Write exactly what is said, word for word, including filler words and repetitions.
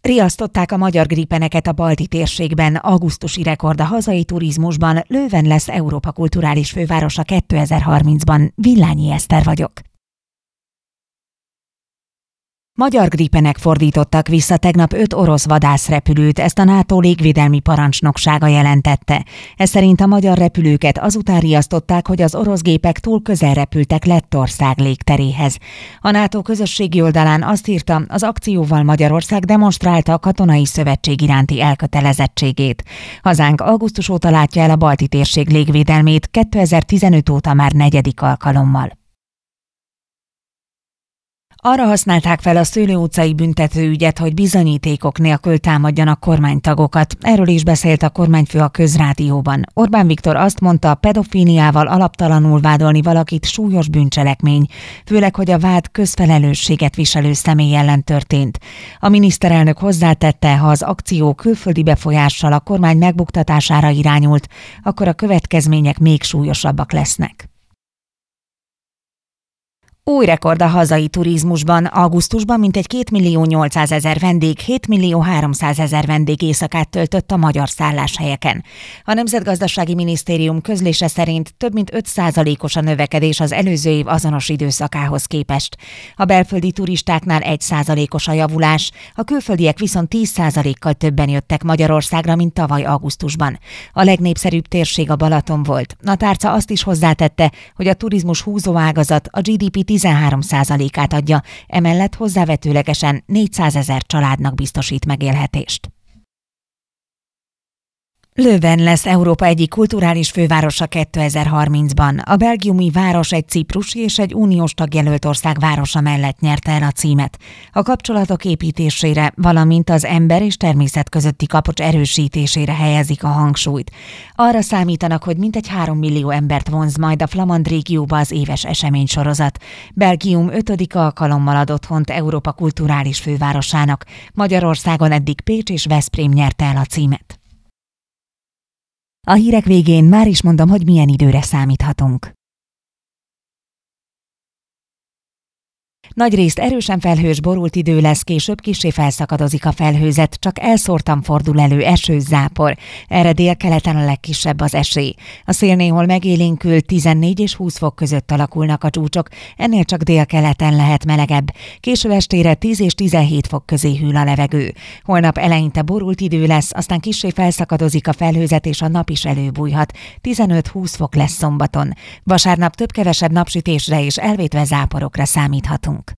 Riasztották a magyar gripeneket a balti térségben, augusztusi rekord a hazai turizmusban, Leuven lesz Európa kulturális fővárosa kétezer-harmincban. Villányi Eszter vagyok. Magyar gripenek fordítottak vissza tegnap öt orosz vadászrepülőt, ezt a NATO légvédelmi parancsnoksága jelentette. Ez szerint a magyar repülőket azután riasztották, hogy az orosz gépek túl közel repültek Lettország légteréhez. A NATO közösségi oldalán azt írta, az akcióval Magyarország demonstrálta a katonai szövetség iránti elkötelezettségét. Hazánk augusztus óta látja el a balti térség légvédelmét, kétezer-tizenöt óta már negyedik alkalommal. Arra használták fel a Szőlő utcai büntetőügyet, hogy bizonyítékok nélkül támadjanak kormánytagokat. Erről is beszélt a kormányfő a Közrádióban. Orbán Viktor azt mondta, pedofíliával alaptalanul vádolni valakit súlyos bűncselekmény, főleg, hogy a vád közfelelősséget viselő személy ellen történt. A miniszterelnök hozzátette, ha az akció külföldi befolyással a kormány megbuktatására irányult, akkor a következmények még súlyosabbak lesznek. Új rekord a hazai turizmusban. Augusztusban mintegy kétmillió nyolcszázezer vendég, hétmillió háromszázezer vendég éjszakát töltött a magyar szálláshelyeken. A Nemzetgazdasági Minisztérium közlése szerint több mint öt százalékos a növekedés az előző év azonos időszakához képest. A belföldi turistáknál egy százalékos a javulás, a külföldiek viszont tíz százalékkal többen jöttek Magyarországra, mint tavaly augusztusban. A legnépszerűbb térség a Balaton volt. A tárca azt is hozzátette, hogy a turizmus húzóágazat a gé dé pé tizenhárom százalékát adja, emellett hozzávetőlegesen négyszázezer családnak biztosít megélhetést. Leuven lesz Európa egyik kulturális fővárosa kétezer-harmincban. A belgiumi város egy ciprusi és egy uniós tagjelölt ország városa mellett nyerte el a címet. A kapcsolatok építésére, valamint az ember és természet közötti kapocs erősítésére helyezik a hangsúlyt. Arra számítanak, hogy mintegy három millió embert vonz majd a flamand régióba az éves eseménysorozat. Belgium ötödik alkalommal ad otthont Európa kulturális fővárosának. Magyarországon eddig Pécs és Veszprém nyerte el a címet. A hírek végén már is mondom, hogy milyen időre számíthatunk. Nagyrészt erősen felhős, borult idő lesz, később kissé felszakadozik a felhőzet, csak elszórtan fordul elő eső, zápor. Erre délkeleten a legkisebb az esély. A szél néhol megélénkül, tizennégy és húsz fok között alakulnak a csúcsok, ennél csak délkeleten lehet melegebb. Késő estére tíz és tizenhét fok közé hűl a levegő. Holnap eleinte borult idő lesz, aztán kissé felszakadozik a felhőzet és a nap is előbújhat. tizenöt-húsz fok lesz szombaton. Vasárnap több-kevesebb napsütésre és elvétve záporokra számíthatunk.